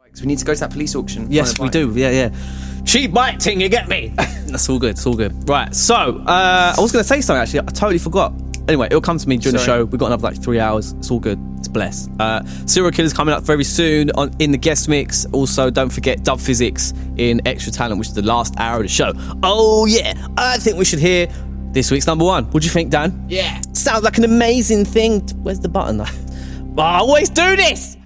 We need to go to that police auction. Yes, we do. Yeah. Cheap bike ting, you get me? That's all good. It's all good. Right. So, I was going to say something, actually. I totally forgot. Anyway, it'll come to me during the show. We've got another 3 hours. It's all good. It's blessed. Serial Killers coming up very soon in the guest mix. Also, don't forget Dub Physics in Extra Talent, which is the last hour of the show. Oh, yeah. I think we should hear this week's number one. What do you think, Dan? Yeah. Sounds like an amazing thing. Where's the button? I always do this.